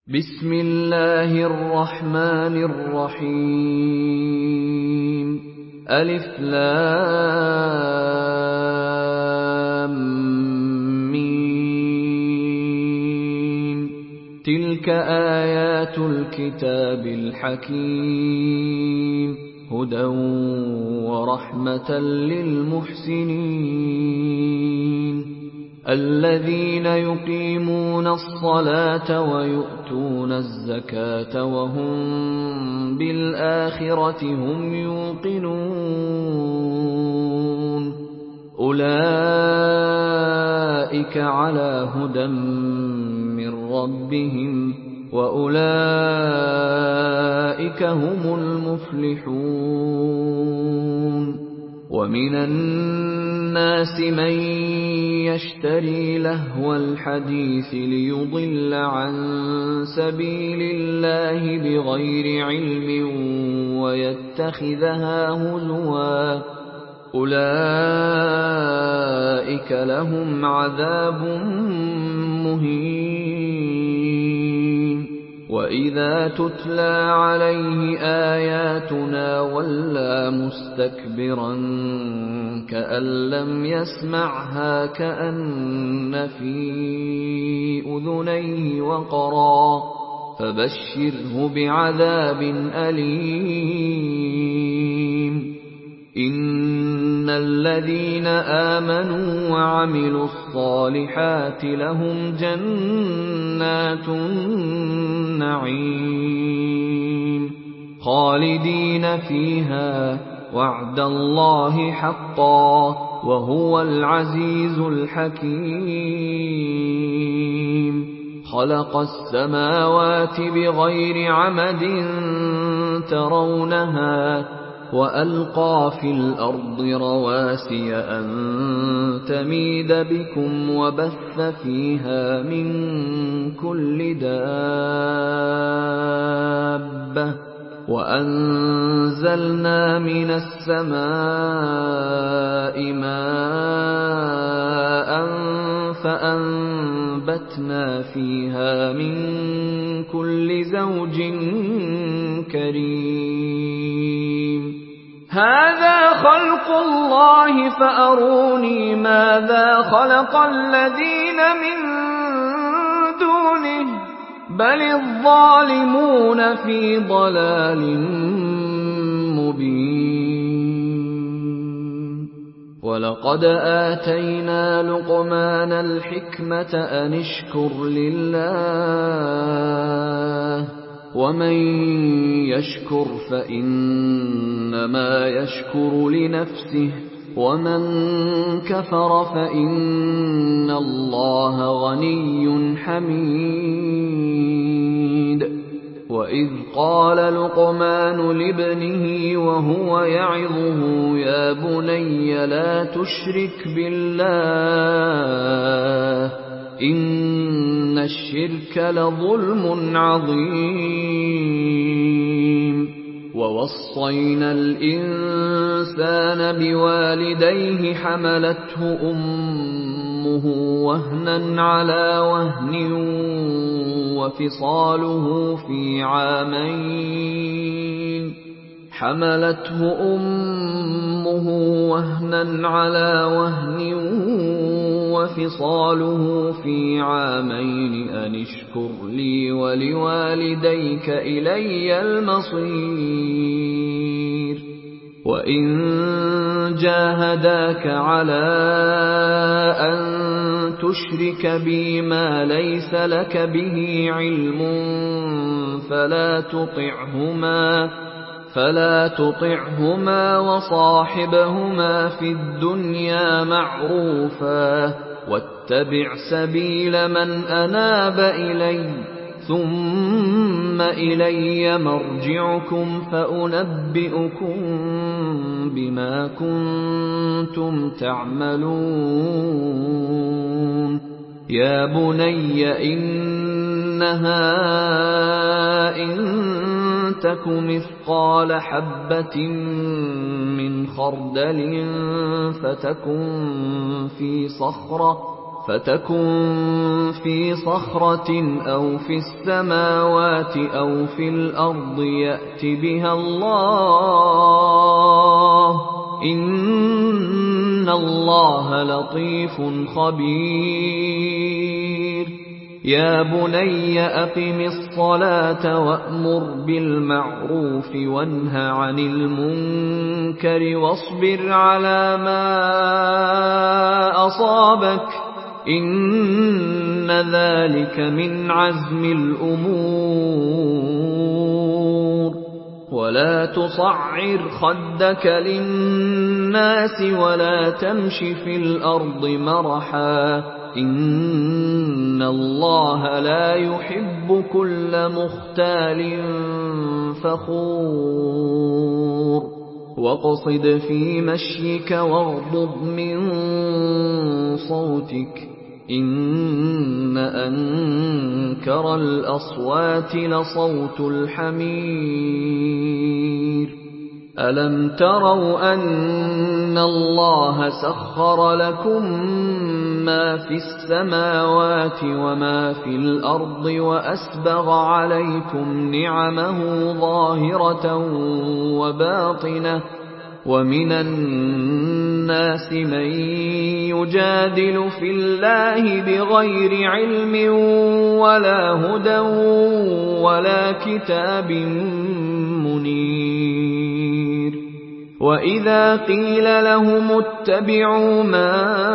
بسم الله الرحمن الرحيم ألف لام ميم تلك آيات الكتاب الحكيم هدى ورحمة للمحسنين الذين يقيمون الصلاة ويؤتون الزكاة وهم بالآخرة هم يوقنون أولئك على هدى من ربهم وأولئك هم المفلحون ومن الناس من يشتري لهو الحديث ليضل عن سبيل الله بغير علم ويتخذها هزوا أولئك لهم عذاب مهين وإذا تتلى عليه آياتنا ولى مستكبرا كأن لم يسمعها كأن في أذنيه وقرا فبشره بعذاب أليم إن الذين آمنوا وعملوا الصالحات لهم جنات النعيم خالدين فيها وعد الله حقا وهو العزيز الحكيم خلق السماوات بغير عمد ترونها وألقى في الأرض رواسي أن تميد بكم وبث فيها من كل دابة وأنزلنا من السماء ماء فأنبتنا فيها من كل زوج كريم هذا خلق الله فأروني ماذا خلق الذين من دونه بل الظالمون في ضلال مبين ولقد آتينا لقمان الحكمة أن اشكر لله ومن يشكر فإنما يشكر لنفسه ومن كفر فإن الله غني حميد وإذ قال لقمان لابنه وهو يعظه يا بني لا تشرك بالله إن الشرك لظلم عظيم ووصينا الإنسان بوالديه حملته أمه وهنا على وهن وفصاله في عامين وفصاله في عامين أن اشكر لي ولوالديك إلي المصير وإن جاهداك على أن تشرك بي ما ليس لك به علم فلا تطعهما وصاحبهما في الدنيا معروفا واتبع سبيل من أناب إلي ثم إلي مرجعكم فأنبئكم بما كنتم تعملون يا بني إنها إن تك مثقال حبة من خردل فتكن في صخرة فتكن في صخرة أو في السماوات أو في الأرض يأت بها الله إن الله لطيف خبير يا بني أقم الصلاة وأمر بالمعروف وانه عن المنكر واصبر على ما أصابك إن ذلك من عزم الأمور ولا تصعر خدك للناس ولا تمش في الأرض مرحا إن الله لا يحب كل مختال فخور واقصد في مشيك واغضض من صوتك إن أنكر الأصوات لصوت الحمير ألم تروا أن الله سخر لكم ما في السماوات وما في الأرض وأسبغ عليكم نعمه ظاهرة وباطنة ومن الناس من يجادل في الله بغير علم ولا هدى ولا كتاب منير وإذا قيل لهم اتبعوا ما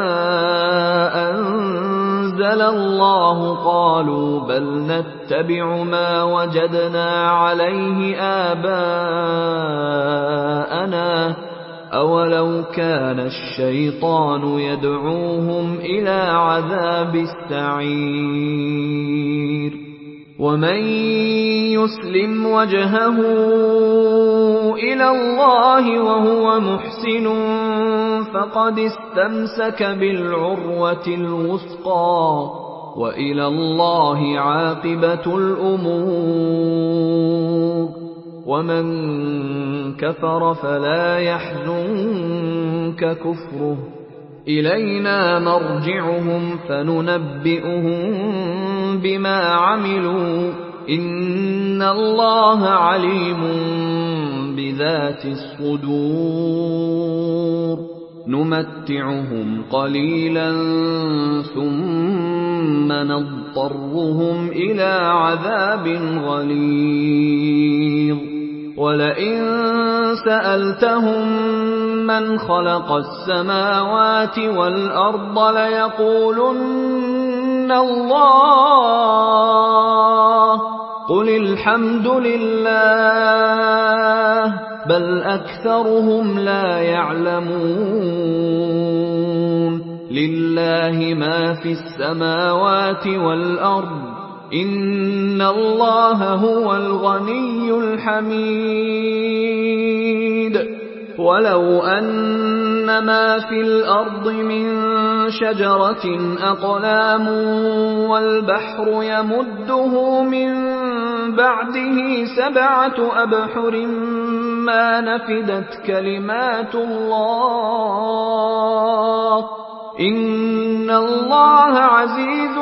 أنزل الله قالوا بل نتبع ما وجدنا عليه آباءنا أولو كان الشيطان يدعوهم إلى عذاب السعير ومن يسلم وجهه إلى الله وهو محسن فقد استمسك بالعروة الوثقى وإلى الله عاقبة الأمور ومن كفر فلا يحزنك كفره إلينا مرجعهم فننبئهم بما عملوا إن الله عليم بذات الصدور نمتعهم قليلا ثم نضطرهم إلى عذاب غليظ ولئن سألتهم من خلق السماوات والأرض ليقولن الله قل الحمد لله بل أكثرهم لا يعلمون لله ما في السماوات والأرض إن الله هو الغني الحميد ولو أن ما في الأرض من شجرة أقلام والبحر يمده من بعده 7 أبحر ما نفدت كلمات الله إن الله عزيز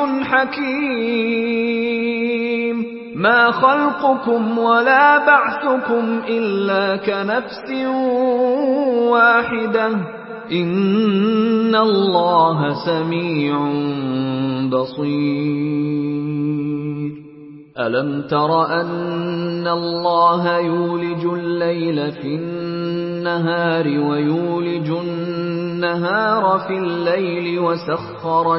حكيم ما خلقكم ولا بعثكم إلا كنفس واحدة إن الله سميع بصير ألم تر أن الله يولج الليل في النهار ويولج النهار في الليل وسخر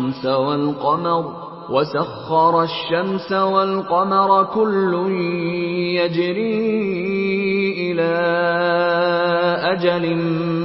الشمس والقمر كل يجري إلى أجل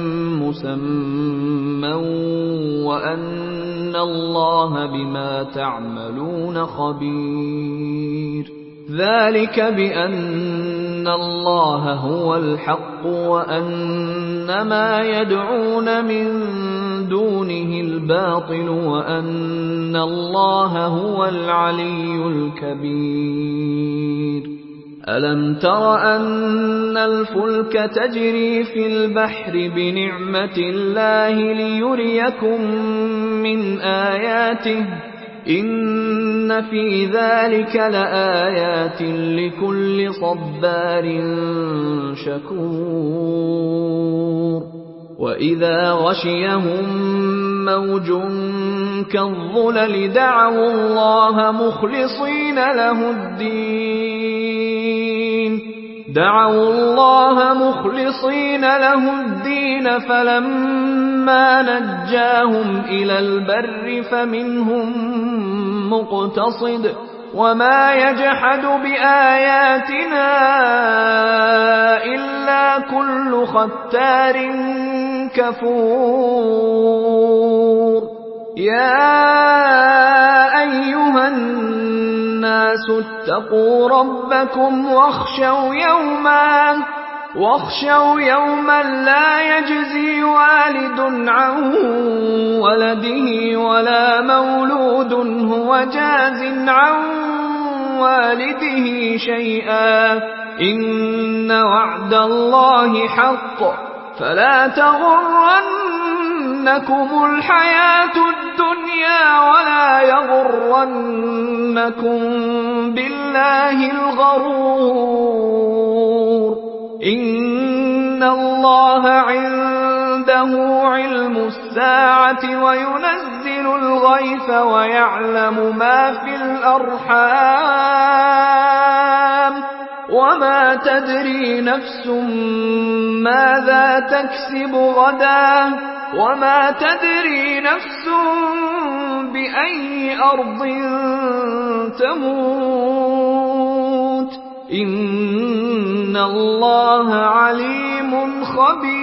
مسمى وأن الله بما تعملون خبير ذلك بأن الله هو الحق وأن ما يدعون من دونه الباطل وأن الله هو العلي الكبير أَلَمْ تَرَ أَنَّ الْفُلْكَ تَجْرِي فِي الْبَحْرِ بِنِعْمَتِ اللَّهِ لِيُرِيَكُم مِّنْ آيَاتِهِ ۚ إِنَّ فِي ذَلِكَ لَآيَاتٍ لِّكُلِّ صَبَّارٍ شَكُورٍ وَإِذَا غَشِيَهُم مَّوْجٌ كَالظُّلَلِ دَعَوُا اللَّهَ مُخْلِصِينَ لَهُ الدِّينَ فَلَمَّا نَجَّاهُمْ إِلَى الْبَرِّ فَمِنْهُم مُّقْتَصِدٌ ۚ وَمَا يَجْحَدُ بِآيَاتِنَا إِلَّا كُلُّ خَتَّارٍ كَفُورٍ يَا أَيُّهَا النَّاسُ اتَّقُوا رَبَّكُمْ وَاخْشَوْا يَوْمًا لَّا يَجْزِي وَالِدٌ عَن وَلَدِهِ وَلَا مَوْلُودٌ هُوَ جَازٍ عَن وَالِدِهِ شَيْئًا ۚ إِنَّ وَعْدَ اللَّهِ حَقٌّ ۖ فَلَا تَغُرَّنَّكُمُ الْحَيَاةُ الدُّنْيَا وَلَا يَغُرَّنَّكُم بِاللَّهِ الْغَرُورُ إِنَّ اللَّهَ عِندَهُ عِلْمُ السَّاعَةِ وَيُنَزِّلُ الْغَيْثَ وَيَعْلَمُ مَا فِي الْأَرْحَامِ ۖ وَمَا تَدْرِي نَفْسٌ مَّاذَا تَكْسِبُ غَدًا ۖ وَمَا تَدْرِي نَفْسٌ بِأَيِّ أَرْضٍ تَمُوتُ ۚ إِنَّ اللَّهَ عَلِيمٌ خَبِيرٌ